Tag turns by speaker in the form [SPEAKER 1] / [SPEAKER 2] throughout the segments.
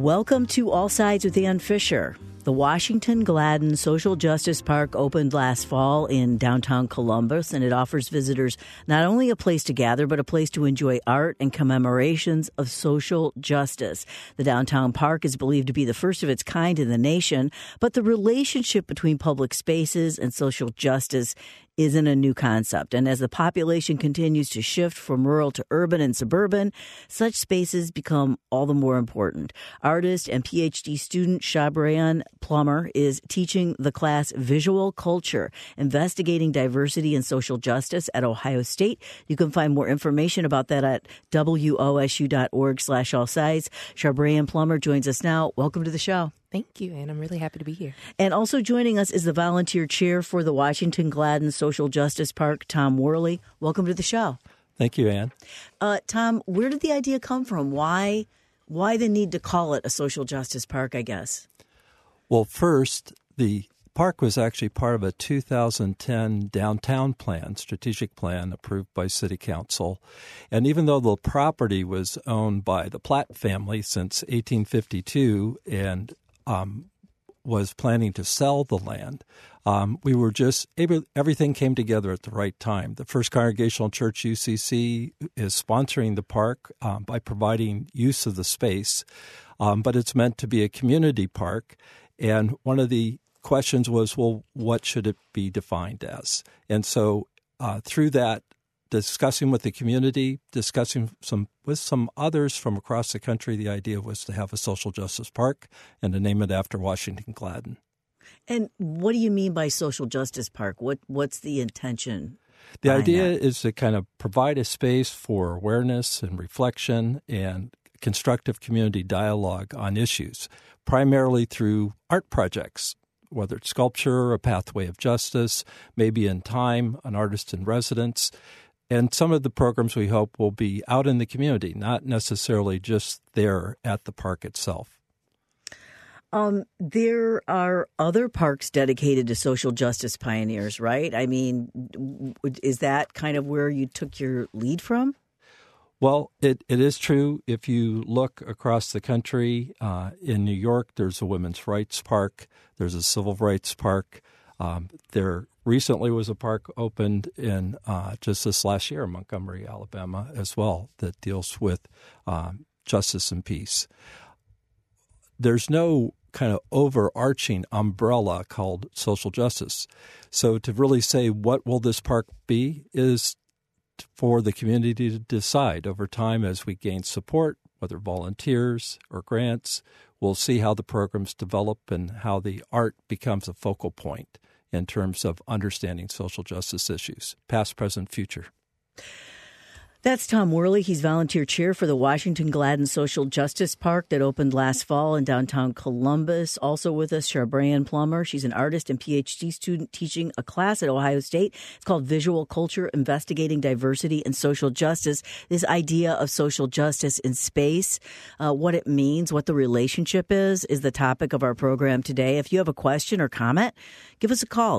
[SPEAKER 1] Welcome to All Sides with Ann Fisher. The Washington Gladden Social Justice Park opened last fall in downtown Columbus, and it offers visitors not only a place to gather, but a place to enjoy art and commemorations of social justice. The downtown park is believed to be the first of its kind in the nation, but the relationship between public spaces and social justice isn't a new concept. And as the population continues to shift from rural to urban and suburban, such spaces become all the more important. Artist and PhD student Shabrian Plummer is teaching the class Visual Culture, Investigating Diversity and Social Justice at Ohio State. You can find more information about that at wosu.org/allsides. Shabrian Plummer joins us now. Welcome to the show.
[SPEAKER 2] Thank you, and I'm really happy to be here.
[SPEAKER 1] And also joining us is the volunteer chair for the Washington Gladden Social Justice Park, Tom Worley. Welcome to the show.
[SPEAKER 3] Thank you, Ann.
[SPEAKER 1] Tom, where did the idea come from? Why the need to call it a social justice park, I guess?
[SPEAKER 3] Well, first, the park was actually part of a 2010 downtown plan, strategic plan approved by City Council. And even though the property was owned by the Platt family since 1852 and was planning to sell the land, we were just able, everything came together at the right time. The First Congregational Church, UCC, is sponsoring the park by providing use of the space, but it's meant to be a community park. And one of the questions was, well, what should it be defined as? And so through that, discussing with the community, discussing with some others from across the country, the idea was to have a social justice park and to name it after Washington Gladden. And
[SPEAKER 1] what do you mean by social justice park? What's the intention?
[SPEAKER 3] The idea is to kind of provide a space for awareness and reflection and constructive community dialogue on issues, primarily through art projects, whether it's sculpture, a pathway of justice, maybe in time, an artist in residence. And some of the programs we hope will be out in the community, not necessarily just there at the park itself.
[SPEAKER 1] There are other parks dedicated to social justice pioneers, right? I mean, is that kind of where you took your lead from?
[SPEAKER 3] Well, it is true. If you look across the country, in New York, there's a women's rights park. There's a civil rights park. There recently was a park opened in just this last year in Montgomery, Alabama, as well, that deals with justice and peace. There's no kind of overarching umbrella called social justice. So to really say what will this park be is for the community to decide over time as we gain support, whether volunteers or grants. We'll see how the programs develop and how the art becomes a focal point in terms of understanding social justice issues, past, present, future.
[SPEAKER 1] That's Tom Worley. He's volunteer chair for the Washington Gladden Social Justice Park that opened last fall in downtown Columbus. Also with us, Shabrian Plummer. She's an artist and PhD student teaching a class at Ohio State. It's called Visual Culture, Investigating Diversity and Social Justice. This idea of social justice in space, what it means, what the relationship is the topic of our program today. If you have a question or comment, give us a call,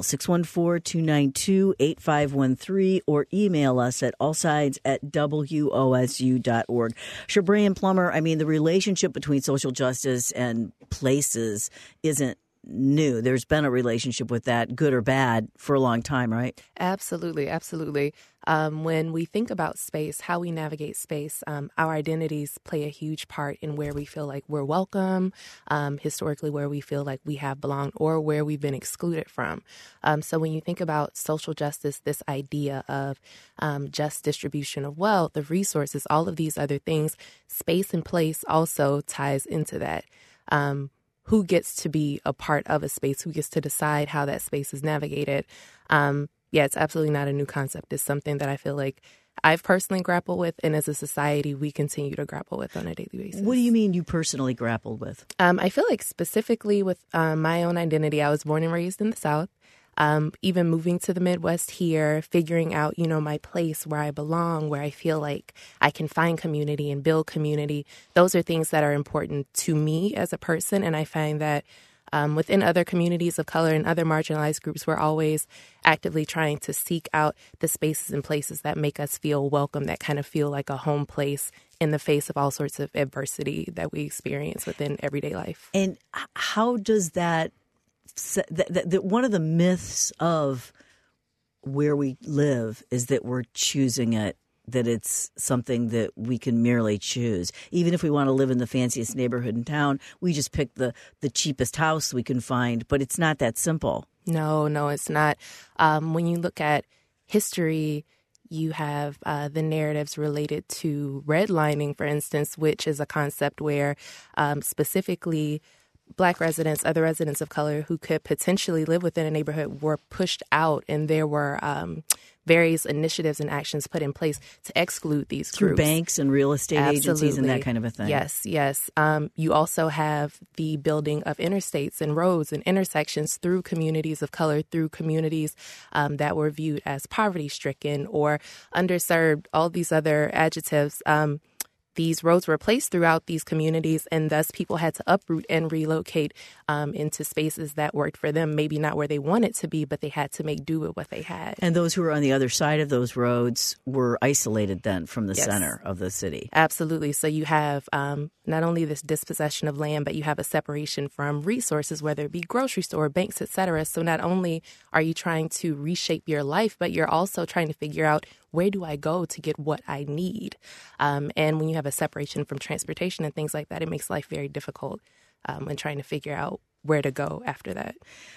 [SPEAKER 1] 614-292-8513, or email us at allsides@wosu.org. Shabrian Plummer, I mean, the relationship between social justice and places isn't new. There's been a relationship with that, good or bad, for a long time, right?
[SPEAKER 2] Absolutely, absolutely. When we think about space, how we navigate space, our identities play a huge part in where we feel like we're welcome, historically where we feel like we have belonged, or where we've been excluded from. So when you think about social justice, this idea of just distribution of wealth, of resources, all of these other things, space and place also ties into that. Who gets to be a part of a space, who gets to decide how that space is navigated. Yeah, it's absolutely not a new concept. It's something that I feel like I've personally grappled with, and as a society, we continue to grapple with on a daily basis.
[SPEAKER 1] What do you mean you personally grappled with?
[SPEAKER 2] I feel like specifically with my own identity, I was born and raised in the South. Even moving to the Midwest here, figuring out, my place where I belong, where I feel like I can find community and build community. Those are things that are important to me as a person. And I find that Within other communities of color and other marginalized groups, we're always actively trying to seek out the spaces and places that make us feel welcome, that kind of feel like a home place in the face of all sorts of adversity that we experience within everyday life.
[SPEAKER 1] And how does that one of the myths of where we live is that we're choosing it, that it's something that we can merely choose. Even if we want to live in the fanciest neighborhood in town, we just pick the cheapest house we can find. But it's not that simple.
[SPEAKER 2] No, it's not. When you look at history, you have the narratives related to redlining, for instance, which is a concept where specifically Black residents, other residents of color who could potentially live within a neighborhood were pushed out, and there were various initiatives and actions put in place to exclude these
[SPEAKER 1] through
[SPEAKER 2] groups.
[SPEAKER 1] Banks and real estate agencies and that kind of a thing.
[SPEAKER 2] Yes. You also have the building of interstates and roads and intersections through communities of color, through communities that were viewed as poverty-stricken or underserved, all these other adjectives. These roads were placed throughout these communities, and thus people had to uproot and relocate into spaces that worked for them. Maybe not where they wanted to be, but they had to make do with what they had.
[SPEAKER 1] And those who were on the other side of those roads were isolated then from the center of the city.
[SPEAKER 2] Absolutely. So you have not only this dispossession of land, but you have a separation from resources, whether it be grocery store, banks, et cetera. So not only are you trying to reshape your life, but you're also trying to figure out, where do I go to get what I need? And when you have a separation from transportation and things like that, it makes life very difficult when trying to figure out where to go after that.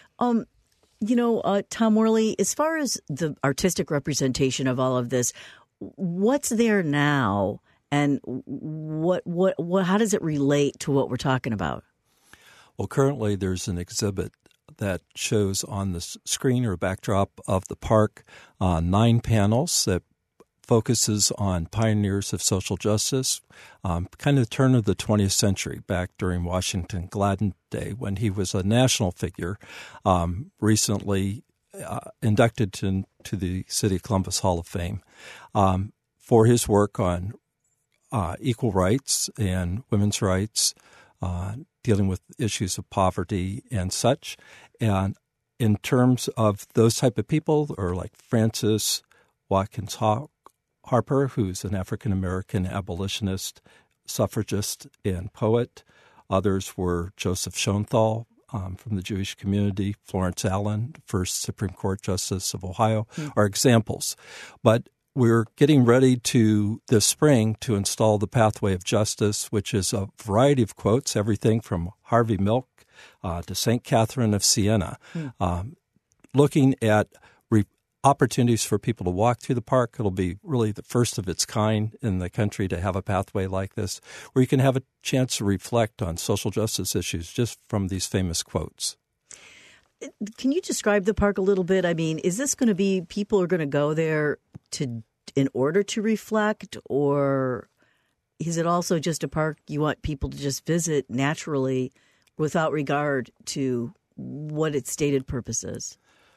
[SPEAKER 1] Tom Worley, as far as the artistic representation of all of this, what's there now, and what how does it relate to what we're talking about?
[SPEAKER 3] Well, currently there's an exhibit that shows on the screen or backdrop of the park 9 panels that focuses on pioneers of social justice, kind of the turn of the 20th century, back during Washington Gladden Day, when he was a national figure, recently inducted to the City of Columbus Hall of Fame for his work on equal rights and women's rights, dealing with issues of poverty and such. And in terms of those type of people, or like Francis Watkins Harper, who's an African-American abolitionist, suffragist, and poet. Others were Joseph Schoenthal from the Jewish community, Florence Allen, first Supreme Court Justice of Ohio, are examples. But we're getting ready this spring to install the Pathway of Justice, which is a variety of quotes, everything from Harvey Milk to St. Catherine of Siena, looking at opportunities for people to walk through the park. It'll be really the first of its kind in the country to have a pathway like this, where you can have a chance to reflect on social justice issues just from these famous quotes.
[SPEAKER 1] Can you describe the park a little bit? I mean, is this going to be people are going to go there in order to reflect, or is it also just a park you want people to just visit naturally without regard to what its stated purpose is?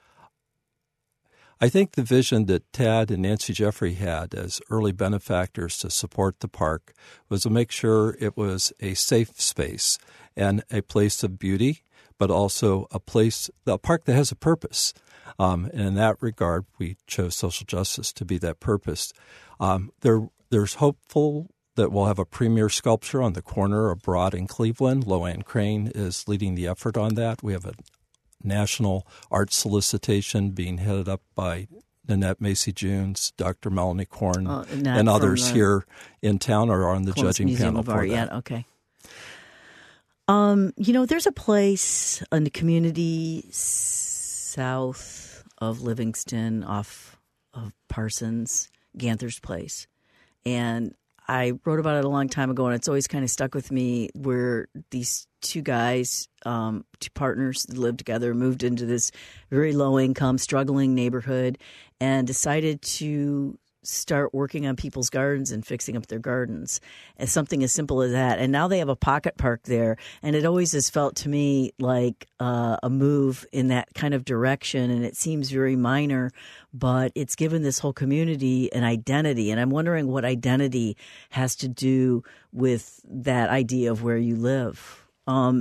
[SPEAKER 3] I think the vision that Tad and Nancy Jeffrey had as early benefactors to support the park was to make sure it was a safe space and a place of beauty, but also a park that has a purpose. And in that regard, we chose social justice to be that purpose. There's hopeful that we'll have a premier sculpture on the corner of Broad and Cleveland. Loanne Crane is leading the effort on that. We have a national art solicitation being headed up by Nanette Macy-Junes, Dr. Melanie Korn, and others here in town are on the
[SPEAKER 1] Columbus
[SPEAKER 3] judging
[SPEAKER 1] Museum
[SPEAKER 3] panel
[SPEAKER 1] of
[SPEAKER 3] for
[SPEAKER 1] Art.
[SPEAKER 3] that.
[SPEAKER 1] Yeah, okay. There's a place in the community south of Livingston off of Parsons, Ganther's Place. And I wrote about it a long time ago, and it's always kind of stuck with me, where these two guys, two partners lived together, moved into this very low-income, struggling neighborhood, and decided to start working on people's gardens and fixing up their gardens, as something as simple as that. And now they have a pocket park there, and it always has felt to me like a move in that kind of direction, and it seems very minor, but it's given this whole community an identity. And I'm wondering what identity has to do with that idea of where you live.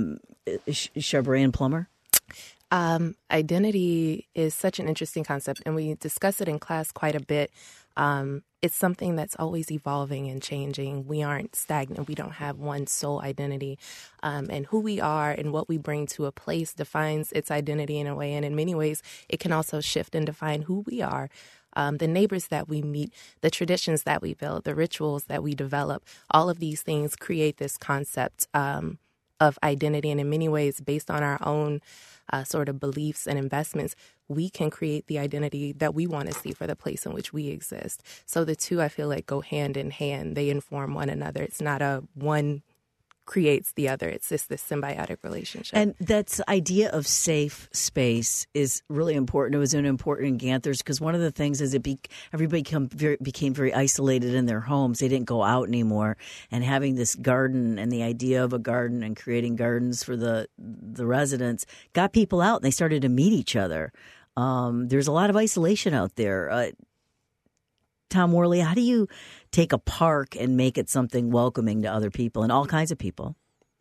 [SPEAKER 1] Charbrayan Plummer?
[SPEAKER 2] Identity is such an interesting concept, and we discuss it in class quite a bit. It's something that's always evolving and changing. We aren't stagnant. We don't have one sole identity. And who we are and what we bring to a place defines its identity in a way. And in many ways, it can also shift and define who we are. The neighbors that we meet, the traditions that we build, the rituals that we develop, all of these things create this concept of identity. And in many ways, based on our own sort of beliefs and investments, we can create the identity that we want to see for the place in which we exist. So the two, I feel like, go hand in hand. They inform one another. It's not a one creates the other. It's just this symbiotic relationship.
[SPEAKER 1] And that idea of safe space is really important. It was important in Ganthers because one of the things is everybody became very isolated in their homes. They didn't go out anymore. And having this garden and the idea of a garden and creating gardens for the residents got people out and they started to meet each other. There's a lot of isolation out there. Tom Worley, how do you take a park and make it something welcoming to other people and all kinds of people?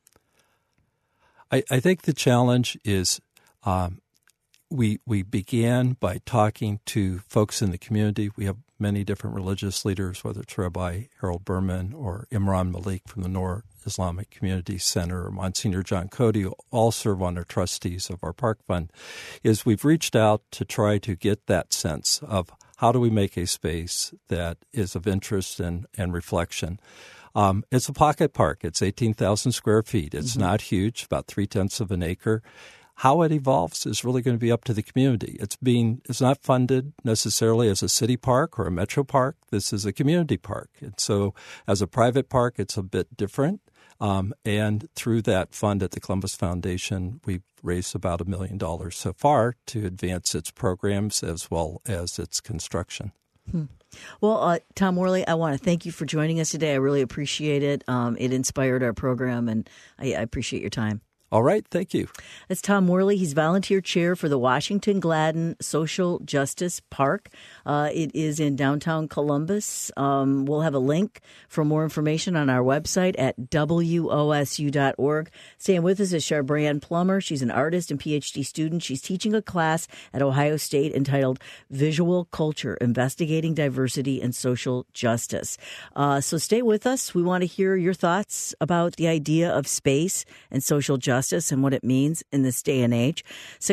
[SPEAKER 3] I think the challenge is we began by talking to folks in the community. We have many different religious leaders, whether it's Rabbi Harold Berman or Imran Malik from the Noor Islamic Community Center or Monsignor John Cody, who all serve on our trustees of our park fund, is we've reached out to try to get that sense of how do we make a space that is of interest and reflection. It's a pocket park. It's 18,000 square feet. It's not huge, about 0.3 of an acre. How it evolves is really going to be up to the community. It's not funded necessarily as a city park or a metro park. This is a community park. And so as a private park, it's a bit different. And through that fund at the Columbus Foundation, we've raised about $1 million so far to advance its programs as well as its construction.
[SPEAKER 1] Well, Tom Worley, I want to thank you for joining us today. I really appreciate it. It inspired our program, and I appreciate your time.
[SPEAKER 3] All right. Thank you.
[SPEAKER 1] That's Tom Worley. He's volunteer chair for the Washington Gladden Social Justice Park. It is in downtown Columbus. We'll have a link for more information on our website at wosu.org. Staying with us is Charbrayan Plummer. She's an artist and PhD student. She's teaching a class at Ohio State entitled Visual Culture, Investigating Diversity and Social Justice. So stay with us. We want to hear your thoughts about the idea of space and social justice and what it means in this day and age.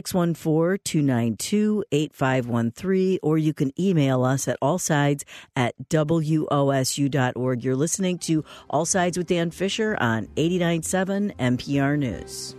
[SPEAKER 1] 614-292-8513, or you can email us at allsides@wosu.org. You're listening to All Sides with Dan Fisher on 89.7 NPR News.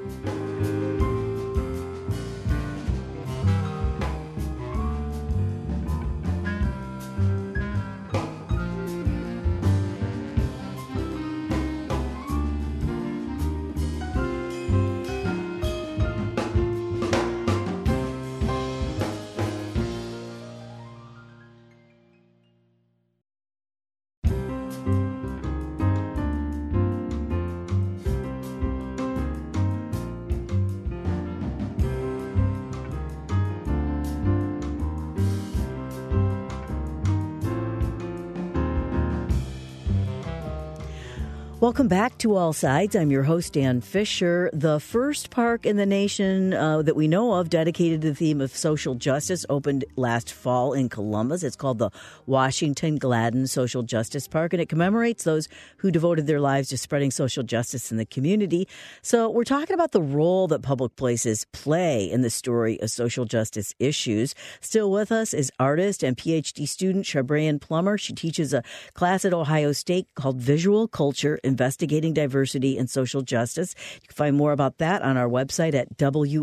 [SPEAKER 1] Welcome back to All Sides. I'm your host, Dan Fisher. The first park in the nation that we know of dedicated to the theme of social justice opened last fall in Columbus. It's called the Washington Gladden Social Justice Park, and it commemorates those who devoted their lives to spreading social justice in the community. So we're talking about the role that public places play in the story of social justice issues. Still with us is artist and PhD student Charbrayan Plummer. She teaches a class at Ohio State called Visual Culture, Investigating Diversity and Social Justice. You can find more about that on our website at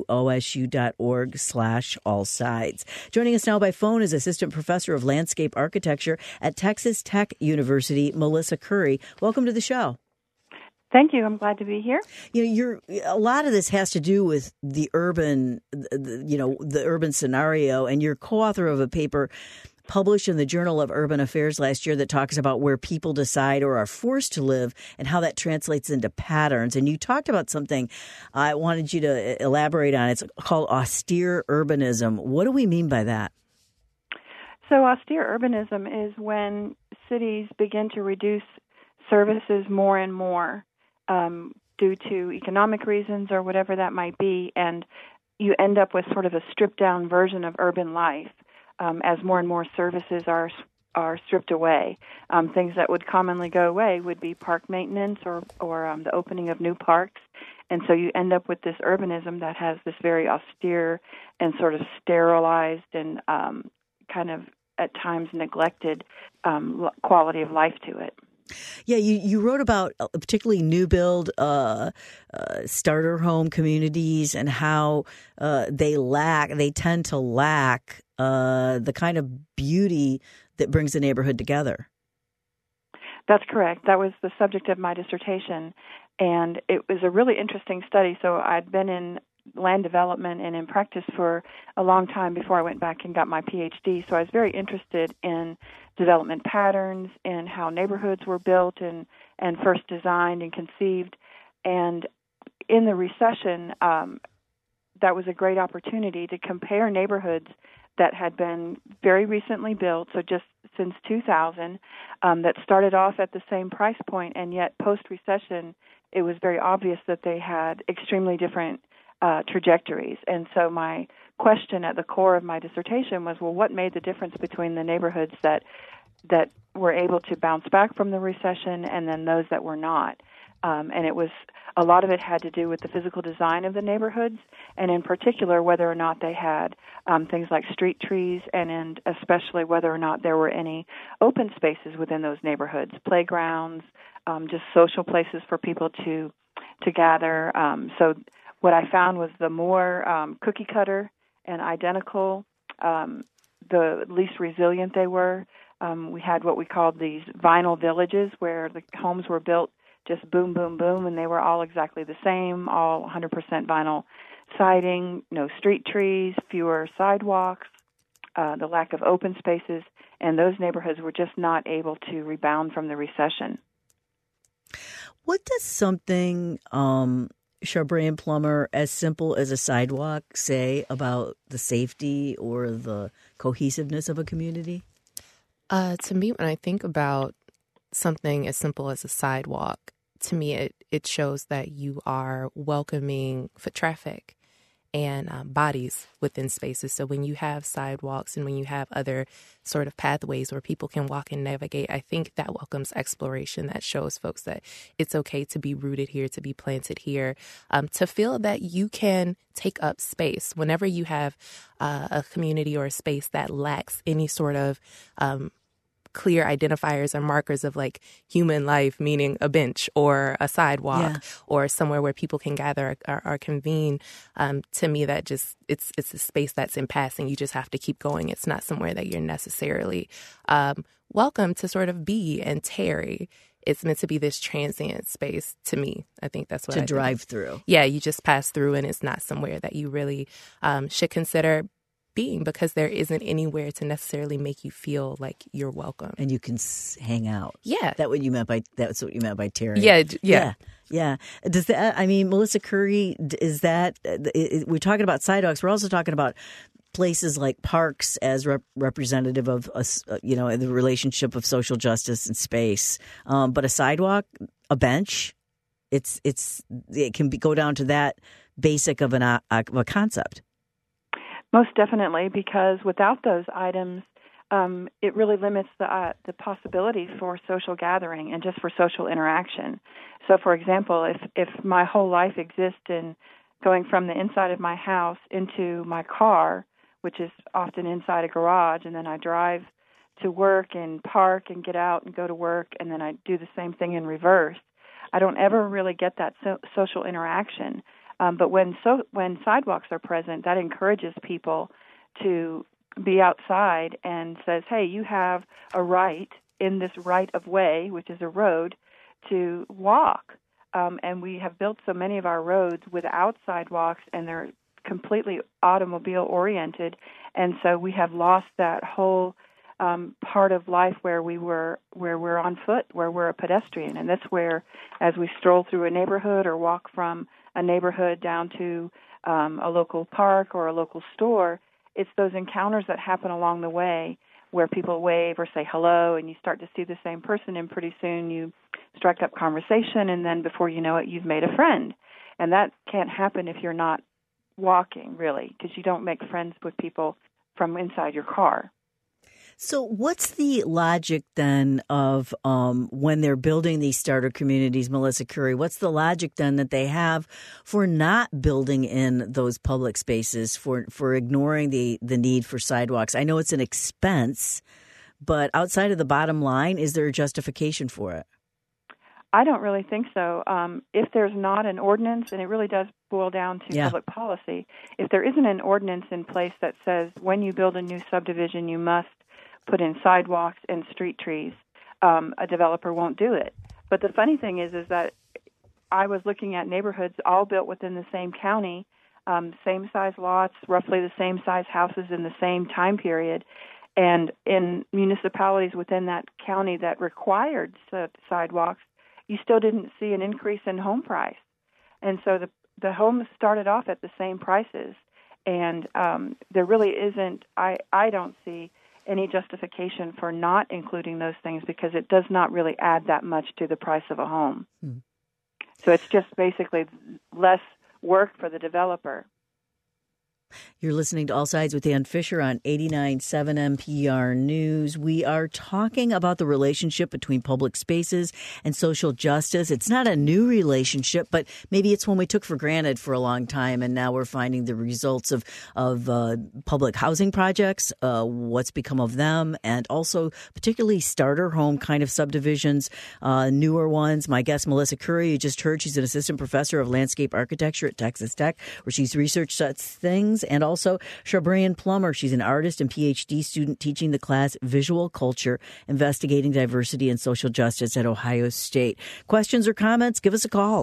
[SPEAKER 1] wosu.org/allsides. Joining us now by phone is Assistant Professor of Landscape Architecture at Texas Tech University, Melissa Curry. Welcome to the show.
[SPEAKER 4] Thank you. I'm glad to be here.
[SPEAKER 1] A lot of this has to do with the urban scenario, and you're co-author of a paper published in the Journal of Urban Affairs last year that talks about where people decide or are forced to live and how that translates into patterns. And you talked about something I wanted you to elaborate on. It's called austere urbanism. What do we mean by that?
[SPEAKER 4] So austere urbanism is when cities begin to reduce services more and more. due to economic reasons or whatever that might be, and you end up with sort of a stripped-down version of urban life as more and more services are stripped away. Things that would commonly go away would be park maintenance or the opening of new parks. And so you end up with this urbanism that has this very austere and sort of sterilized and kind of at times neglected quality of life to it.
[SPEAKER 1] Yeah, you wrote about particularly new build starter home communities and how they tend to lack the kind of beauty that brings the neighborhood together.
[SPEAKER 4] That's correct. That was the subject of my dissertation, and it was a really interesting study. So I'd been in land development and in practice for a long time before I went back and got my PhD. So I was very interested in development patterns and how neighborhoods were built and first designed and conceived. And in the recession, that was a great opportunity to compare neighborhoods that had been very recently built, so just since 2000, that started off at the same price point, and yet post-recession, it was very obvious that they had extremely different trajectories. And so my question at the core of my dissertation was, well, what made the difference between the neighborhoods that were able to bounce back from the recession and then those that were not? And it was a lot of it had to do with the physical design of the neighborhoods, and in particular whether or not they had things like street trees, and especially whether or not there were any open spaces within those neighborhoods, playgrounds, just social places for people to gather. So what I found was the more cookie cutter and identical, the least resilient they were. We had what we called these vinyl villages where the homes were built just boom, boom, boom, and they were all exactly the same, all 100% vinyl siding, no street trees, fewer sidewalks, the lack of open spaces, and those neighborhoods were just not able to rebound from the recession.
[SPEAKER 1] What does something, Sharbrae and Plummer, as simple as a sidewalk say about the safety or the cohesiveness of a community?
[SPEAKER 2] To me, when I think about something as simple as a sidewalk, to me, it shows that you are welcoming foot traffic and bodies within spaces. So when you have sidewalks and when you have other sort of pathways where people can walk and navigate, I think that welcomes exploration. That shows folks that it's okay to be rooted here, to be planted here, to feel that you can take up space. Whenever you have a community or a space that lacks any sort of clear identifiers or markers of like human life, meaning a bench or a sidewalk or somewhere where people can gather or convene. To me, that just it's a space that's in passing. You just have to keep going. It's not somewhere that you're necessarily welcome to sort of be and tarry. It's meant to be this transient space to me. I think that's what
[SPEAKER 1] to drive through.
[SPEAKER 2] Yeah, you just pass through, and it's not somewhere that you really should consider being, because there isn't anywhere to necessarily make you feel like you're welcome
[SPEAKER 1] and you can hang out.
[SPEAKER 2] Yeah,
[SPEAKER 1] that's what you meant by tarrying.
[SPEAKER 2] Yeah.
[SPEAKER 1] Does that? I mean, Melissa Curry, is that? We're talking about sidewalks. We're also talking about places like parks as representative of the relationship of social justice and space. But a sidewalk, a bench, it can go down to that basic of a concept.
[SPEAKER 4] Most definitely, because without those items, it really limits the possibilities for social gathering and just for social interaction. So, for example, if my whole life exists in going from the inside of my house into my car, which is often inside a garage, and then I drive to work and park and get out and go to work, and then I do the same thing in reverse, I don't ever really get that social interaction. But when sidewalks are present, that encourages people to be outside and says, hey, you have a right in this right of way, which is a road, to walk. And we have built so many of our roads without sidewalks, and they're completely automobile-oriented. And so we have lost that whole part of life where we're on foot, where we're a pedestrian. And that's where, as we stroll through a neighborhood or walk from a neighborhood down to a local park or a local store, it's those encounters that happen along the way where people wave or say hello, and you start to see the same person, and pretty soon you strike up conversation, and then before you know it, you've made a friend. And that can't happen if you're not walking, really, because you don't make friends with people from inside your car.
[SPEAKER 1] So what's the logic then of when they're building these starter communities, Melissa Curry, what's the logic then that they have for not building in those public spaces, for ignoring the need for sidewalks? I know it's an expense, but outside of the bottom line, is there a justification for it?
[SPEAKER 4] I don't really think so. If there's not an ordinance, and it really does boil down to public policy, if there isn't an ordinance in place that says when you build a new subdivision, you must put in sidewalks and street trees, a developer won't do it. But the funny thing is that I was looking at neighborhoods all built within the same county, same size lots, roughly the same size houses in the same time period, and in municipalities within that county that required sidewalks, you still didn't see an increase in home price. And so the homes started off at the same prices, and there really isn't, I don't see any justification for not including those things, because it does not really add that much to the price of a home. Mm. So it's just basically less work for the developer.
[SPEAKER 1] You're listening to All Sides with Ann Fisher on 89.7 NPR News. We are talking about the relationship between public spaces and social justice. It's not a new relationship, but maybe it's one we took for granted for a long time, and now we're finding the results of public housing projects, what's become of them, and also particularly starter home kind of subdivisions, newer ones. My guest, Melissa Curry, you just heard, she's an assistant professor of landscape architecture at Texas Tech, where she's researched such things. And also Shabrian Plummer. She's an artist and PhD student teaching the class Visual Culture, Investigating Diversity and Social Justice at Ohio State. Questions or comments? Give us a call,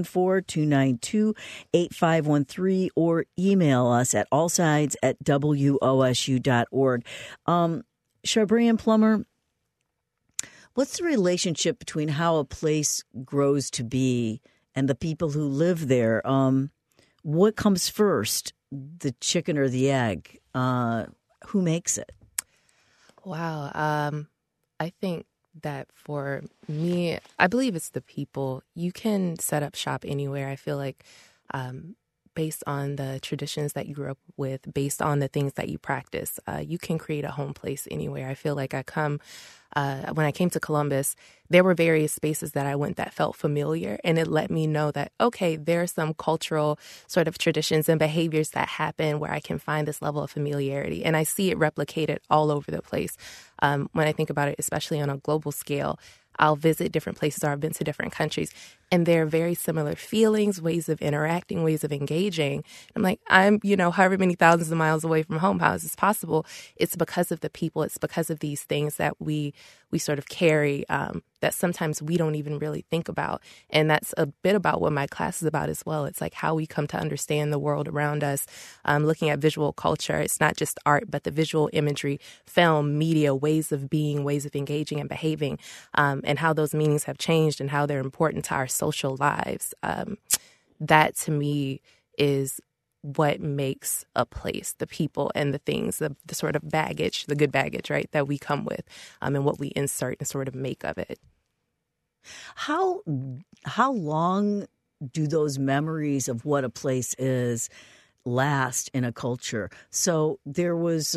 [SPEAKER 1] 614-292-8513, or email us at allsides@wosu.org. Shabrian Plummer, what's the relationship between how a place grows to be and the people who live there? What comes first, the chicken or the egg? Who makes it?
[SPEAKER 2] Wow. I think that for me, I believe it's the people. You can set up shop anywhere. I feel like based on the traditions that you grew up with, based on the things that you practice, you can create a home place anywhere. I feel like when I came to Columbus, there were various spaces that I went that felt familiar, and it let me know that, okay, there are some cultural sort of traditions and behaviors that happen where I can find this level of familiarity, and I see it replicated all over the place. When I think about it, especially on a global scale, I'll visit different places, or I've been to different countries, and there are very similar feelings, ways of interacting, ways of engaging. I'm like, I'm, however many thousands of miles away from home. How is this possible? It's because of the people. It's because of these things that we sort of carry that sometimes we don't even really think about. And that's a bit about what my class is about as well. It's like how we come to understand the world around us, looking at visual culture. It's not just art, but the visual imagery, film, media, ways of being, ways of engaging and behaving, and how those meanings have changed and how they're important to our social lives. That to me is what makes a place, the people and the things, the sort of baggage, the good baggage, right, that we come with, and what we insert and sort of make of it.
[SPEAKER 1] How long do those memories of what a place is last in a culture? So there was,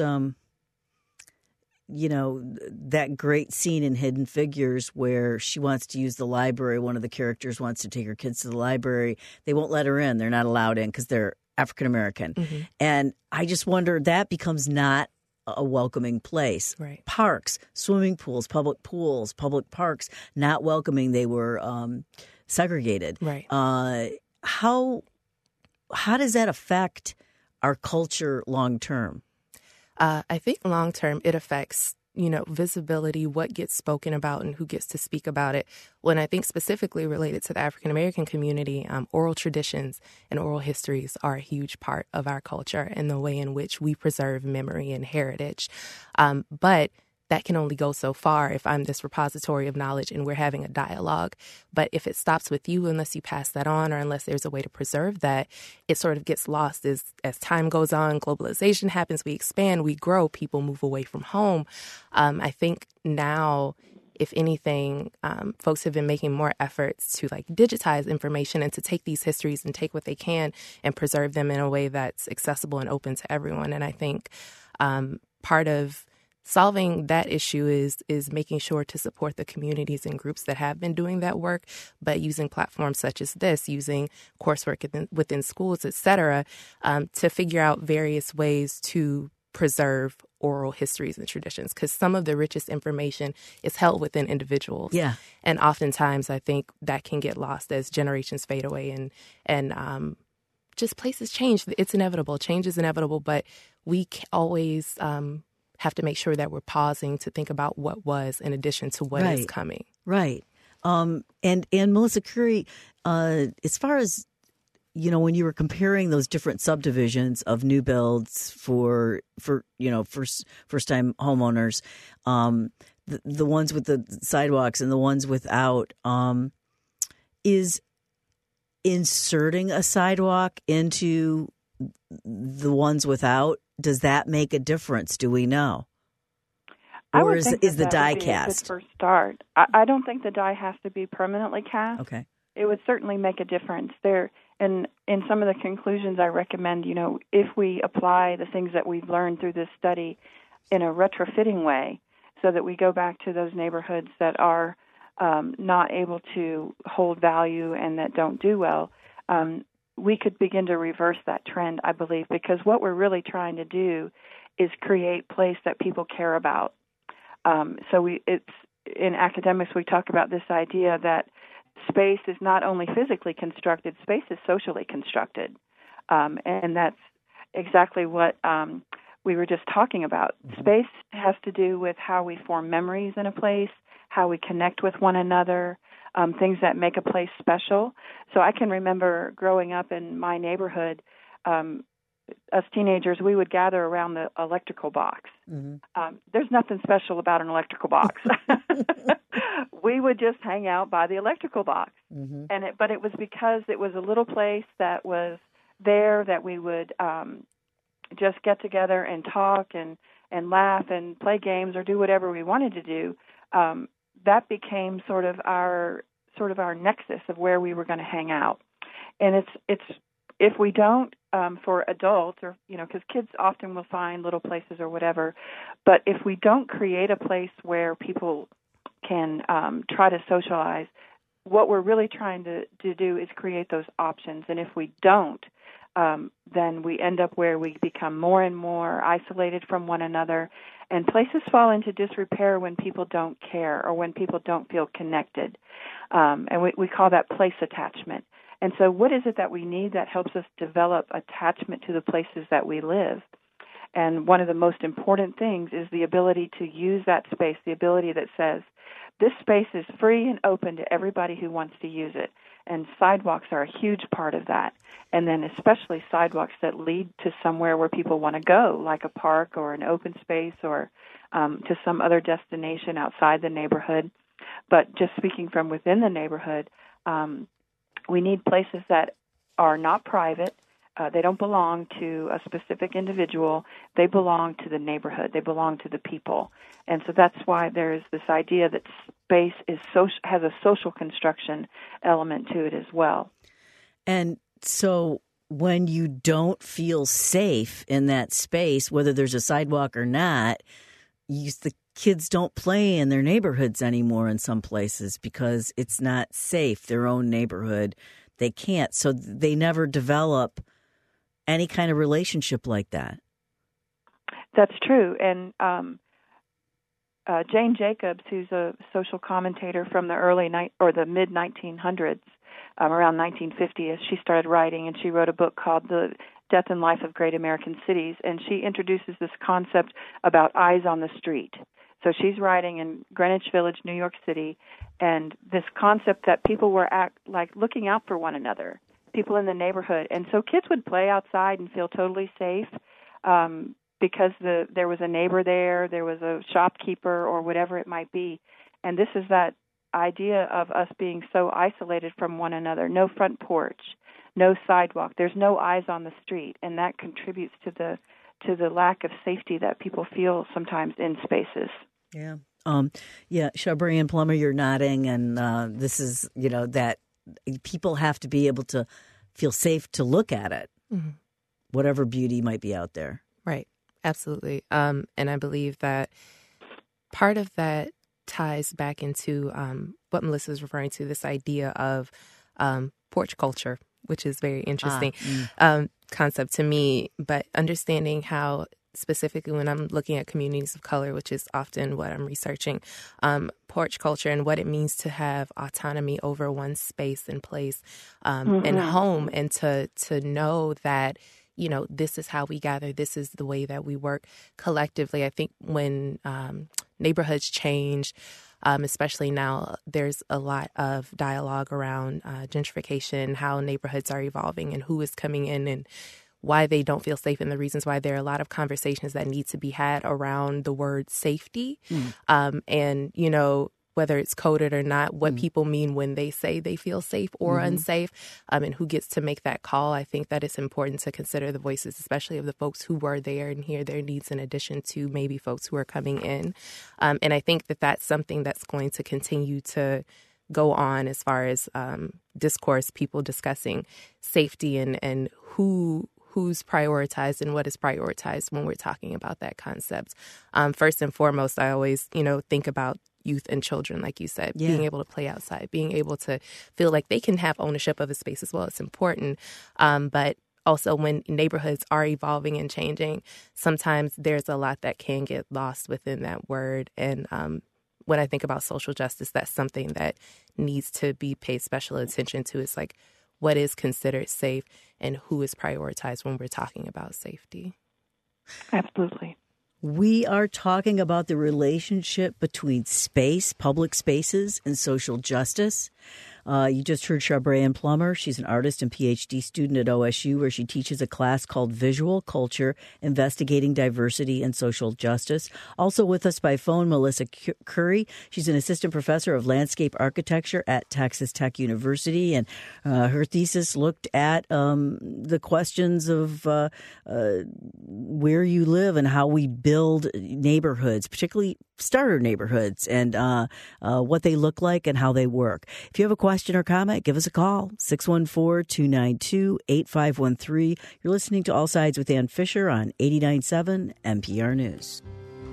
[SPEAKER 1] that great scene in Hidden Figures where she wants to use the library. One of the characters wants to take her kids to the library. They won't let her in. They're not allowed in because they're African American. Mm-hmm. And I just wonder, that becomes not a welcoming place.
[SPEAKER 2] Right.
[SPEAKER 1] Parks, swimming pools, public parks, not welcoming. They were segregated.
[SPEAKER 2] Right.
[SPEAKER 1] How does that affect our culture long term?
[SPEAKER 2] I think long term it affects, visibility, what gets spoken about and who gets to speak about it. When I think specifically related to the African American community, oral traditions and oral histories are a huge part of our culture and the way in which we preserve memory and heritage. But that can only go so far if I'm this repository of knowledge and we're having a dialogue. But if it stops with you, unless you pass that on or unless there's a way to preserve that, it sort of gets lost as time goes on, globalization happens, we expand, we grow, people move away from home. I think now, if anything, folks have been making more efforts to like digitize information and to take these histories and take what they can and preserve them in a way that's accessible and open to everyone. And I think part of solving that issue is making sure to support the communities and groups that have been doing that work, but using platforms such as this, using coursework within schools, et cetera, to figure out various ways to preserve oral histories and traditions, because some of the richest information is held within individuals.
[SPEAKER 1] Yeah.
[SPEAKER 2] And oftentimes I think that can get lost as generations fade away and just places change. It's inevitable. Change is inevitable, but we always have to make sure that we're pausing to think about what was in addition to what is coming.
[SPEAKER 1] Right. And Melissa Curry, as far as, when you were comparing those different subdivisions of new builds for first time homeowners, the ones with the sidewalks and the ones without, is inserting a sidewalk into the ones without, does that make a difference? Do we know? Or is the die cast?
[SPEAKER 4] Good first start. I don't think the die has to be permanently cast.
[SPEAKER 1] Okay.
[SPEAKER 4] It would certainly make a difference there. And in some of the conclusions I recommend, if we apply the things that we've learned through this study in a retrofitting way, so that we go back to those neighborhoods that are not able to hold value and that don't do well, we could begin to reverse that trend, I believe, because what we're really trying to do is create place that people care about. It's in academics, we talk about this idea that space is not only physically constructed, space is socially constructed. And that's exactly what we were just talking about. Space has to do with how we form memories in a place, how we connect with one another, things that make a place special. So I can remember growing up in my neighborhood, us teenagers, we would gather around the electrical box. There's nothing special about an electrical box. We would just hang out by the electrical box. But it was because it was a little place that was there that we would just get together and talk and laugh and play games or do whatever we wanted to do. That became sort of our nexus of where we were going to hang out. And it's if we don't, for adults, or because kids often will find little places or whatever, but if we don't create a place where people can try to socialize, what we're really trying to do is create those options. And if we don't, then we end up where we become more and more isolated from one another, and places fall into disrepair when people don't care or when people don't feel connected. And we call that place attachment. And so what is it that we need that helps us develop attachment to the places that we live? And one of the most important things is the ability to use that space, the ability that says, this space is free and open to everybody who wants to use it. And sidewalks are a huge part of that. And then especially sidewalks that lead to somewhere where people want to go, like a park or an open space or to some other destination outside the neighborhood. But just speaking from within the neighborhood, we need places that are not private. They don't belong to a specific individual. They belong to the neighborhood. They belong to the people. And so that's why there's this idea that space has a social construction element to it as well.
[SPEAKER 1] And so when you don't feel safe in that space, whether there's a sidewalk or not, the kids don't play in their neighborhoods anymore in some places because it's not safe, their own neighborhood. They can't. So they never develop any kind of relationship like that.
[SPEAKER 4] That's true. And Jane Jacobs, who's a social commentator from the mid 1900s, around 1950, she started writing, and she wrote a book called The Death and Life of Great American Cities, and she introduces this concept about eyes on the street. So she's writing in Greenwich Village, New York City, and this concept that people were looking out for one another, people in the neighborhood. And so kids would play outside and feel totally safe because there was a neighbor there was a shopkeeper or whatever it might be. And this is that idea of us being so isolated from one another, no front porch, no sidewalk, there's no eyes on the street, and that contributes to the lack of safety that people feel sometimes in spaces.
[SPEAKER 1] Yeah. Shabray and Plummer, you're nodding, and this is, that people have to be able to feel safe to look at it, whatever beauty might be out there.
[SPEAKER 2] Right. Absolutely. And I believe that part of that ties back into what Melissa is referring to, this idea of porch culture, which is very interesting concept to me, but understanding how specifically when I'm looking at communities of color, which is often what I'm researching, porch culture and what it means to have autonomy over one's space and place and home, and to know that, this is how we gather, this is the way that we work collectively. I think when neighborhoods change, especially now, there's a lot of dialogue around gentrification, how neighborhoods are evolving and who is coming in and why they don't feel safe, and the reasons why. There are a lot of conversations that need to be had around the word safety. And, whether it's coded or not, what people mean when they say they feel safe or unsafe, and who gets to make that call. I think that it's important to consider the voices, especially of the folks who were there, and hear their needs in addition to maybe folks who are coming in. And I think that that's something that's going to continue to go on as far as discourse, people discussing safety and who's prioritized and what is prioritized when we're talking about that concept. First and foremost, I always, think about youth and children, like you said, being able to play outside, being able to feel like they can have ownership of a space as well. It's important. But also when neighborhoods are evolving and changing, sometimes there's a lot that can get lost within that word. And when I think about social justice, that's something that needs to be paid special attention to. It's like, what is considered safe and who is prioritized when we're talking about safety.
[SPEAKER 4] Absolutely.
[SPEAKER 1] We are talking about the relationship between space, public spaces, and social justice. You just heard Shabray and Plummer. She's an artist and PhD student at OSU, where she teaches a class called Visual Culture, Investigating Diversity and Social Justice. Also with us by phone, Melissa Curry. She's an assistant professor of landscape architecture at Texas Tech University, and her thesis looked at the questions of where you live and how we build neighborhoods, particularly starter neighborhoods, and what they look like and how they work. If you have a question or comment, give us a call, 614-292-8513. You're listening to All Sides with Ann Fisher on 89.7 NPR News.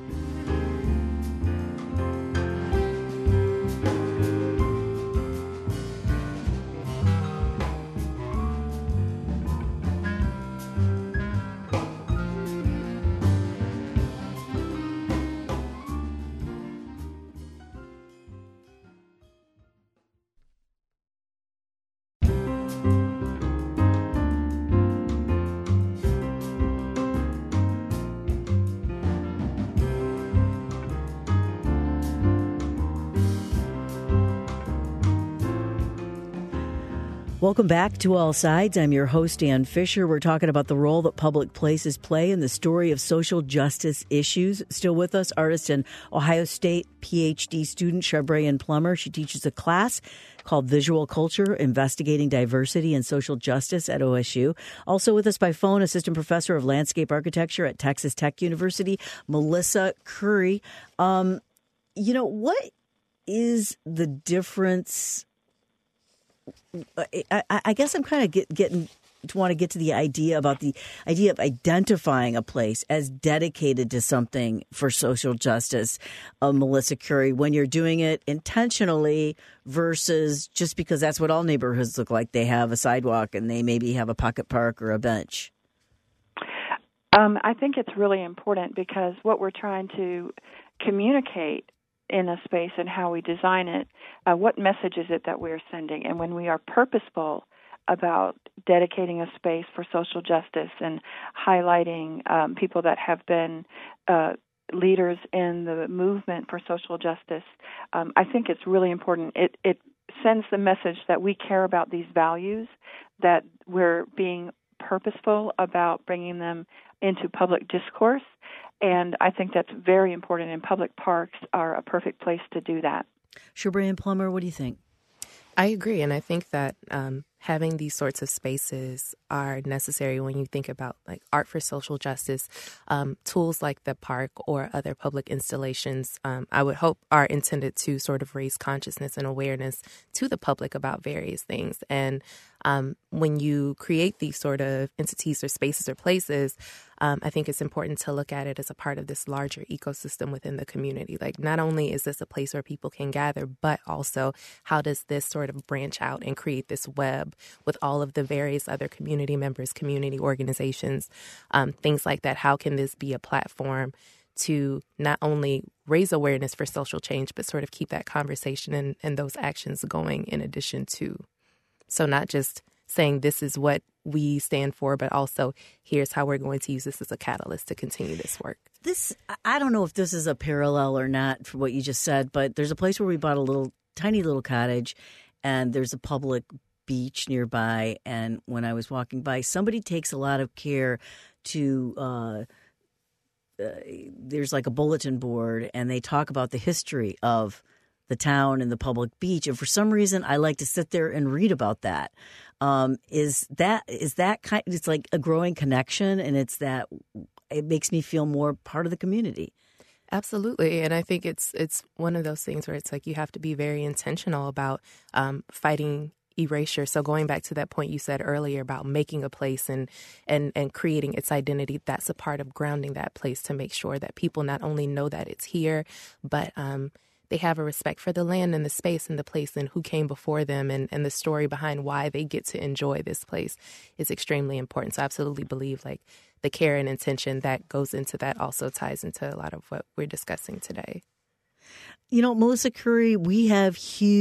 [SPEAKER 1] Welcome back to All Sides. I'm your host, Ann Fisher. We're talking about the role that public places play in the story of social justice issues. Still with us, artist and Ohio State PhD student Shabray and Plummer. She teaches a class called Visual Culture, Investigating Diversity and Social Justice at OSU. Also with us by phone, assistant professor of landscape architecture at Texas Tech University, Melissa Curry. What is the difference? I guess I'm kind of getting to want to get to the idea about the idea of identifying a place as dedicated to something for social justice, Melissa Curry, when you're doing it intentionally versus just because that's what all neighborhoods look like. They have a sidewalk and they maybe have a pocket park or a bench.
[SPEAKER 4] I think it's really important because what we're trying to communicate in a space and how we design it, what message is it that we're sending? And when we are purposeful about dedicating a space for social justice and highlighting people that have been leaders in the movement for social justice, I think it's really important. It sends the message that we care about these values, that we're being purposeful about bringing them into public discourse, And I think that's very important, and public parks are a perfect place to do that.
[SPEAKER 1] Shabrian Plummer, what do you think?
[SPEAKER 2] I agree, and I think that having these sorts of spaces are necessary when you think about like art for social justice, tools like the park or other public installations. I would hope are intended to sort of raise consciousness and awareness to the public about various things. And when you create these sort of entities or spaces or places, I think it's important to look at it as a part of this larger ecosystem within the community. Like, not only is this a place where people can gather, but also how does this sort of branch out and create this web with all of the various other community members, community organizations, things like that. How can this be a platform to not only raise awareness for social change, but sort of keep that conversation and those actions going in addition to. So not just saying this is what we stand for, but also here's how we're going to use this as a catalyst to continue this work.
[SPEAKER 1] I don't know if this is a parallel or not for what you just said, but there's a place where we bought a tiny little cottage, and there's a public beach nearby. And when I was walking by, somebody takes a lot of care to there's like a bulletin board, and they talk about the history of the town and the public beach. And for some reason, I like to sit there and read about that. Is that kind? It's like a growing connection, and it makes me feel more part of the community.
[SPEAKER 2] Absolutely. And I think it's one of those things where it's like you have to be very intentional about fighting erasure. So going back to that point you said earlier about making a place and creating its identity, that's a part of grounding that place to make sure that people not only know that it's here, but they have a respect for the land and the space and the place and who came before them, and the story behind why they get to enjoy this place is extremely important. So I absolutely believe like the care and intention that goes into that also ties into a lot of what we're discussing today.
[SPEAKER 1] You know, Melissa Curry, we have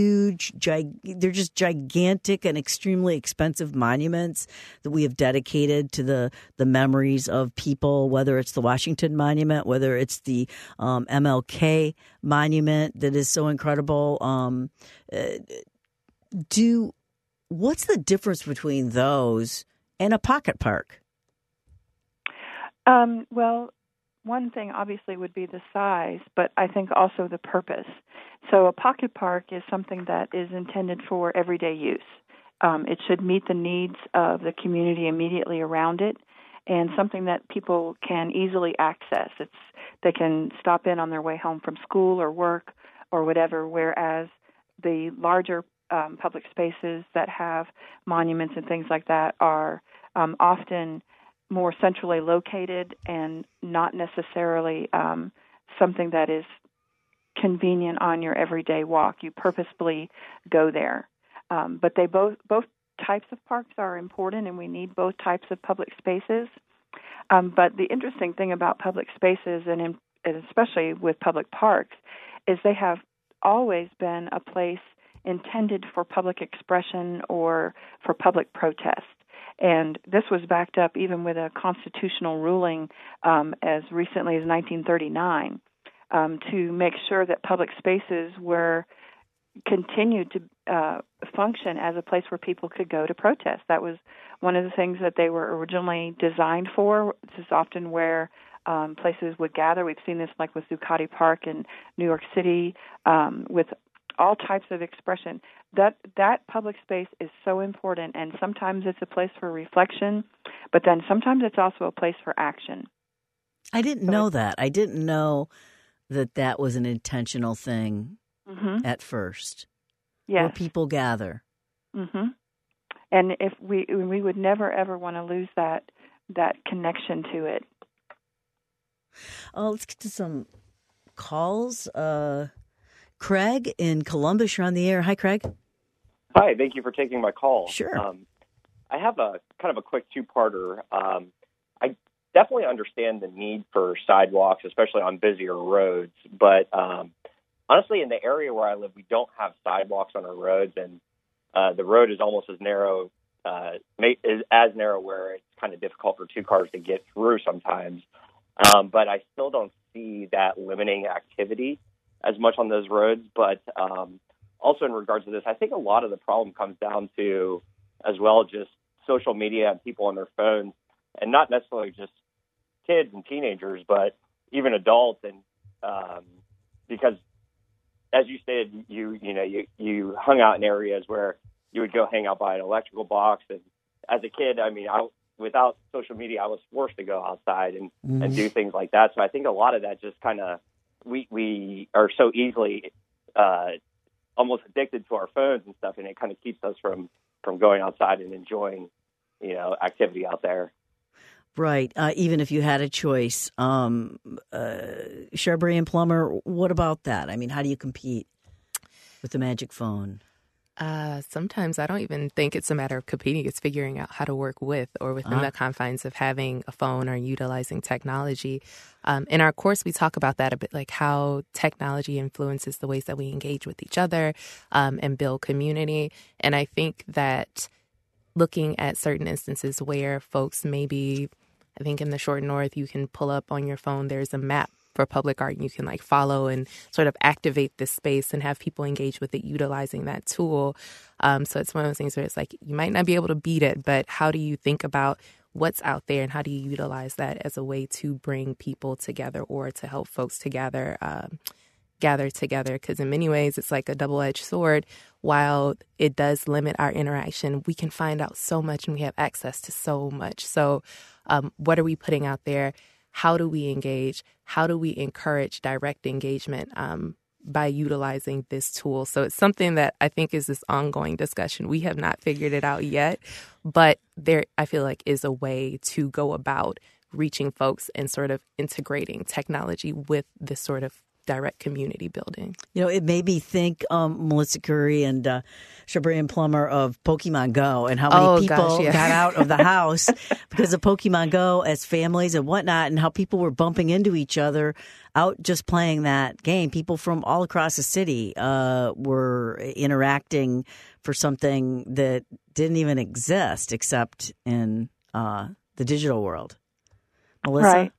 [SPEAKER 1] they're just gigantic and extremely expensive monuments that we have dedicated to the memories of people, whether it's the Washington Monument, whether it's the MLK Monument that is so incredible. What's the difference between those and a pocket park?
[SPEAKER 4] Well, one thing obviously would be the size, but I think also the purpose. So a pocket park is something that is intended for everyday use. It should meet the needs of the community immediately around it, and something that people can easily access. They can stop in on their way home from school or work or whatever, whereas the larger public spaces that have monuments and things like that are often more centrally located and not necessarily something that is convenient on your everyday walk. You purposefully go there. But they both types of parks are important, and we need both types of public spaces. But the interesting thing about public spaces, and especially with public parks, is they have always been a place intended for public expression or for public protest. And this was backed up even with a constitutional ruling as recently as 1939 to make sure that public spaces were continued to function as a place where people could go to protest. That was one of the things that they were originally designed for. This is often where places would gather. We've seen this like with Zuccotti Park in New York City with all types of expression. That public space is so important, and sometimes it's a place for reflection, but then sometimes it's also a place for action.
[SPEAKER 1] I didn't know that. I didn't know that was an intentional thing at first.
[SPEAKER 4] Yes.
[SPEAKER 1] Where people gather.
[SPEAKER 4] Mm-hmm. And if we would never ever want to lose that connection to it.
[SPEAKER 1] Oh, let's get to some calls. Craig in Columbus, you're on the air. Hi, Craig.
[SPEAKER 5] Hi, thank you for taking my call.
[SPEAKER 1] Sure.
[SPEAKER 5] I have a kind of a quick two-parter. I definitely understand the need for sidewalks, especially on busier roads. But honestly, in the area where I live, we don't have sidewalks on our roads, and the road is almost as narrow, where it's kind of difficult for two cars to get through sometimes. But I still don't see that limiting activity as much on those roads. But also in regards to this, I think a lot of the problem comes down to, as well, just social media and people on their phones, and not necessarily just kids and teenagers, but even adults, and because as you stated, you hung out in areas where you would go hang out by an electrical box. And as a kid, I mean, without social media, I was forced to go outside and do things like that. So I think a lot of that just kind of, we are so easily almost addicted to our phones and stuff, and it kind of keeps us from going outside and enjoying, activity out there.
[SPEAKER 1] Right. Even if you had a choice. Sherbury and Plummer, what about that? I mean, how do you compete with the magic phone?
[SPEAKER 2] Sometimes I don't even think it's a matter of competing. It's figuring out how to work with or within the confines of having a phone or utilizing technology. In our course, we talk about that a bit, like how technology influences the ways that we engage with each other and build community. And I think that looking at certain instances where folks maybe, I think in the short north, you can pull up on your phone, there's a map for public art, and you can follow and sort of activate this space and have people engage with it utilizing that tool. So it's one of those things where it's you might not be able to beat it, but how do you think about what's out there and how do you utilize that as a way to bring people together or to help folks together, gather together? Because in many ways, it's like a double-edged sword. While it does limit our interaction, we can find out so much and we have access to so much. So what are we putting out there? How do we engage? How do we encourage direct engagement by utilizing this tool? So it's something that I think is this ongoing discussion. We have not figured it out yet, but there, I feel like, is a way to go about reaching folks and sort of integrating technology with this sort of direct community building.
[SPEAKER 1] It made me think, Melissa Curry and Sherbury and Plummer, of Pokemon Go and how many people got out of the house because of Pokemon Go as families and whatnot, and how people were bumping into each other out just playing that game. People from all across the city were interacting for something that didn't even exist except in the digital world. Melissa?
[SPEAKER 4] Right.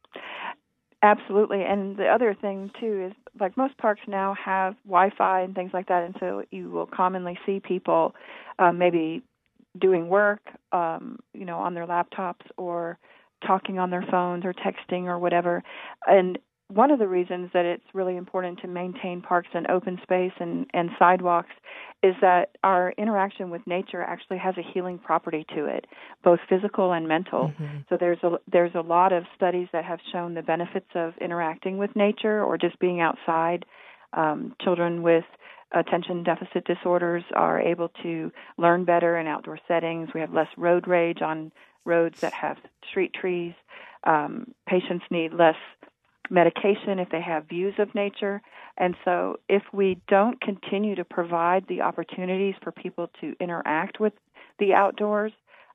[SPEAKER 4] Absolutely. And the other thing, too, is most parks now have Wi-Fi and things like that, and so you will commonly see people maybe doing work, on their laptops or talking on their phones or texting or whatever. And one of the reasons that it's really important to maintain parks and open space and sidewalks is that our interaction with nature actually has a healing property to it, both physical and mental. Mm-hmm. So there's a lot of studies that have shown the benefits of interacting with nature or just being outside. Children with attention deficit disorders are able to learn better in outdoor settings. We have less road rage on roads that have street trees. Patients need less medication if they have views of nature. And so if we don't continue to provide the opportunities for people to interact with the outdoors,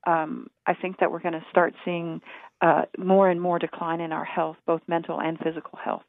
[SPEAKER 4] I think that we're going to start seeing more and more decline in our health, both mental and physical health.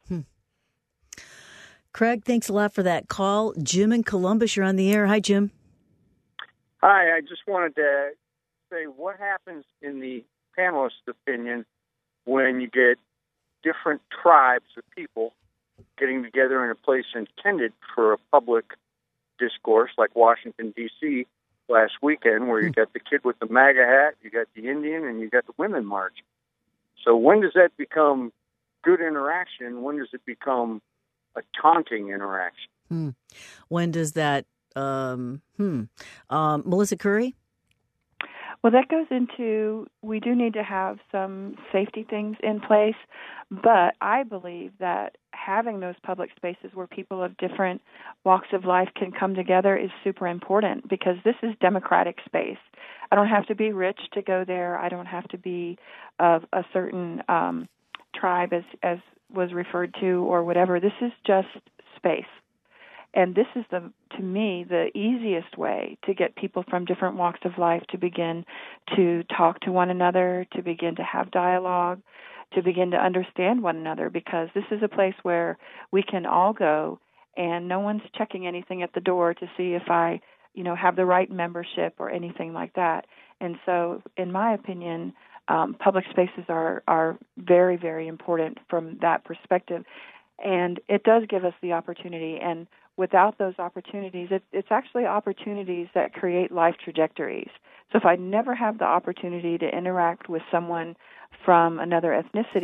[SPEAKER 1] Craig, thanks a lot for that call. Jim in Columbus, you're on the air. Hi, Jim.
[SPEAKER 6] Hi, I just wanted to say what happens in the panelist's opinion when you get different tribes of people getting together in a place intended for a public discourse like Washington, D.C. last weekend, where you got the kid with the MAGA hat, you got the Indian, and you got the women march. So when does that become good interaction? When does it become a taunting interaction?
[SPEAKER 1] When does that, Melissa Curry?
[SPEAKER 4] Well, that goes into, we do need to have some safety things in place, but I believe that having those public spaces where people of different walks of life can come together is super important, because this is democratic space. I don't have to be rich to go there. I don't have to be of a certain tribe, as was referred to, or whatever. This is just space. And this is, to me, the easiest way to get people from different walks of life to begin to talk to one another, to begin to have dialogue, to begin to understand one another, because this is a place where we can all go and no one's checking anything at the door to see if I, have the right membership or anything like that. And so, in my opinion, public spaces are very, very important from that perspective. And it does give us the opportunity, and without those opportunities, it's actually opportunities that create life trajectories. So if I never have the opportunity to interact with someone from another ethnicity,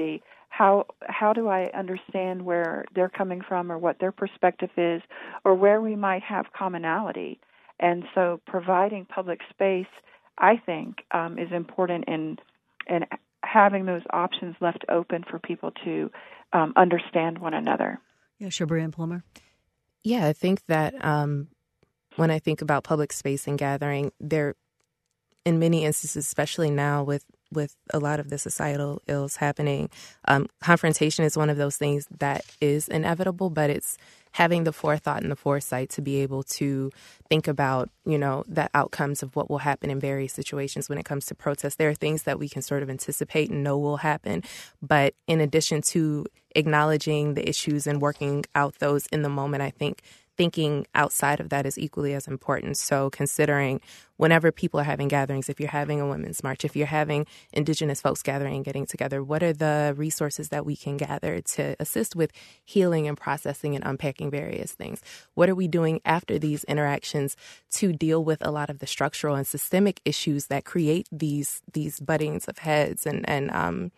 [SPEAKER 4] how do I understand where they're coming from or what their perspective is or where we might have commonality. And so providing public space, I think, is important in having those options left open for people to understand one another.
[SPEAKER 1] Yeah, Shabrian Plummer.
[SPEAKER 2] Yeah, I think that when I think about public space and gathering, there, in many instances, especially now with a lot of the societal ills happening, confrontation is one of those things that is inevitable, but it's having the forethought and the foresight to be able to think about, the outcomes of what will happen in various situations when it comes to protests. There are things that we can sort of anticipate and know will happen. But in addition to acknowledging the issues and working out those in the moment, I think thinking outside of that is equally as important. So considering whenever people are having gatherings, if you're having a women's march, if you're having Indigenous folks gathering and getting together, what are the resources that we can gather to assist with healing and processing and unpacking various things? What are we doing after these interactions to deal with a lot of the structural and systemic issues that create these buttings of heads and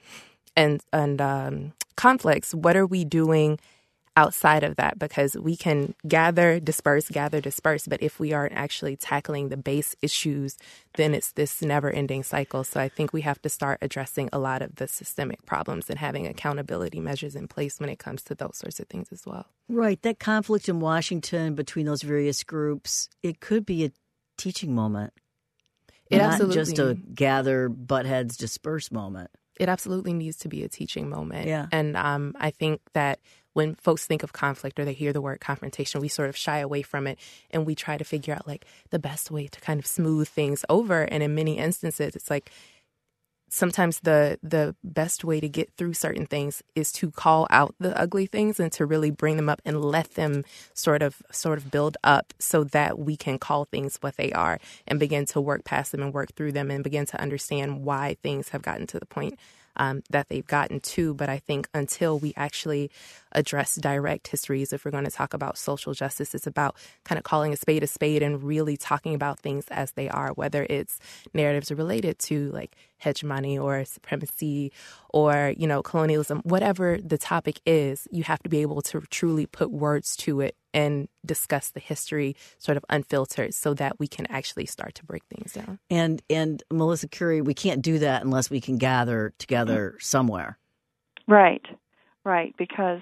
[SPEAKER 2] conflicts? What are we doing outside of that? Because we can gather, disperse, but if we aren't actually tackling the base issues, then it's this never-ending cycle. So I think we have to start addressing a lot of the systemic problems and having accountability measures in place when it comes to those sorts of things as well.
[SPEAKER 1] Right. That conflict in Washington between those various groups, it could be a teaching moment. Not just a gather, butt heads, disperse moment.
[SPEAKER 2] It absolutely needs to be a teaching moment.
[SPEAKER 1] Yeah.
[SPEAKER 2] And I think that when folks think of conflict or they hear the word confrontation, we sort of shy away from it and we try to figure out the best way to kind of smooth things over. And in many instances, it's sometimes the best way to get through certain things is to call out the ugly things and to really bring them up and let them sort of build up so that we can call things what they are and begin to work past them and work through them and begin to understand why things have gotten to the point that they've gotten to. But I think until we actually address direct histories, if we're going to talk about social justice, it's about kind of calling a spade and really talking about things as they are, whether it's narratives related to hegemony or supremacy or, colonialism, whatever the topic is, you have to be able to truly put words to it and discuss the history sort of unfiltered so that we can actually start to break things down.
[SPEAKER 1] And Melissa Curry, we can't do that unless we can gather together somewhere. Right.
[SPEAKER 4] Because,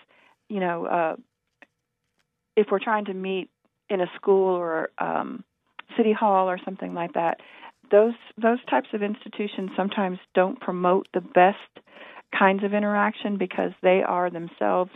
[SPEAKER 4] if we're trying to meet in a school or city hall or something like that, those types of institutions sometimes don't promote the best kinds of interaction because they are themselves,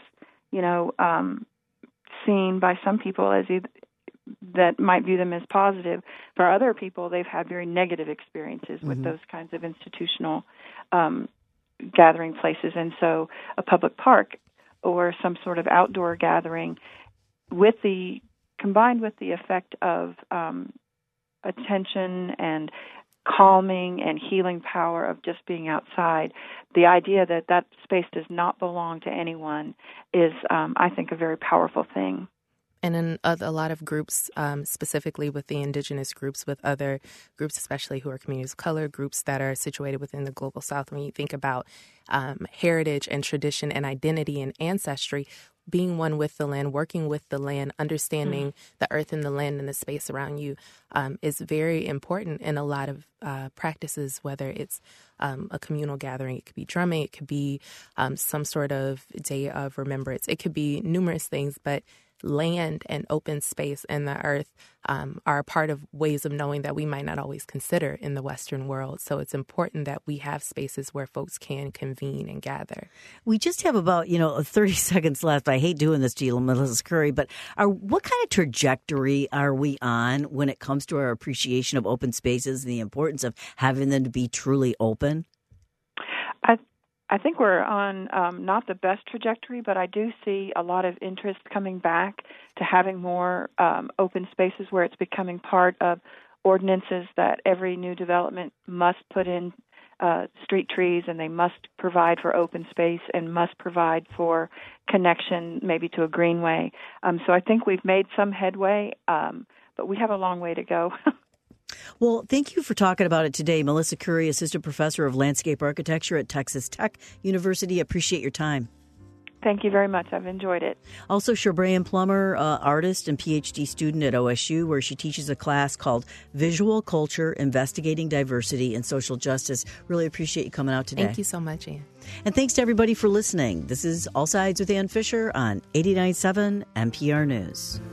[SPEAKER 4] seen by some people as that might view them as positive. For other people, they've had very negative experiences with those kinds of institutional gathering places. And so a public park or some sort of outdoor gathering combined with the effect of attention and calming and healing power of just being outside, the idea that space does not belong to anyone is, I think, a very powerful thing.
[SPEAKER 2] And in a lot of groups, specifically with the Indigenous groups, with other groups, especially who are communities of color, groups that are situated within the Global South, when you think about heritage and tradition and identity and ancestry, being one with the land, working with the land, understanding the earth and the land and the space around you is very important in a lot of practices, whether it's a communal gathering, it could be drumming, it could be some sort of day of remembrance, it could be numerous things, but land and open space and the earth are a part of ways of knowing that we might not always consider in the Western world. So it's important that we have spaces where folks can convene and gather.
[SPEAKER 1] We just have about, 30 seconds left. I hate doing this to you, Melissa Curry, but what kind of trajectory are we on when it comes to our appreciation of open spaces and the importance of having them to be truly open?
[SPEAKER 4] I think we're on not the best trajectory, but I do see a lot of interest coming back to having more open spaces where it's becoming part of ordinances that every new development must put in street trees and they must provide for open space and must provide for connection maybe to a greenway. So I think we've made some headway, but we have a long way to go.
[SPEAKER 1] Well, thank you for talking about it today. Melissa Curry, Assistant Professor of Landscape Architecture at Texas Tech University. Appreciate your time.
[SPEAKER 4] Thank you very much. I've enjoyed it.
[SPEAKER 1] Also, Sherbrayan Plummer, artist and PhD student at OSU, where she teaches a class called Visual Culture, Investigating Diversity and Social Justice. Really appreciate you coming out today.
[SPEAKER 2] Thank you so much, Ann.
[SPEAKER 1] And thanks to everybody for listening. This is All Sides with Ann Fisher on 89.7 NPR News.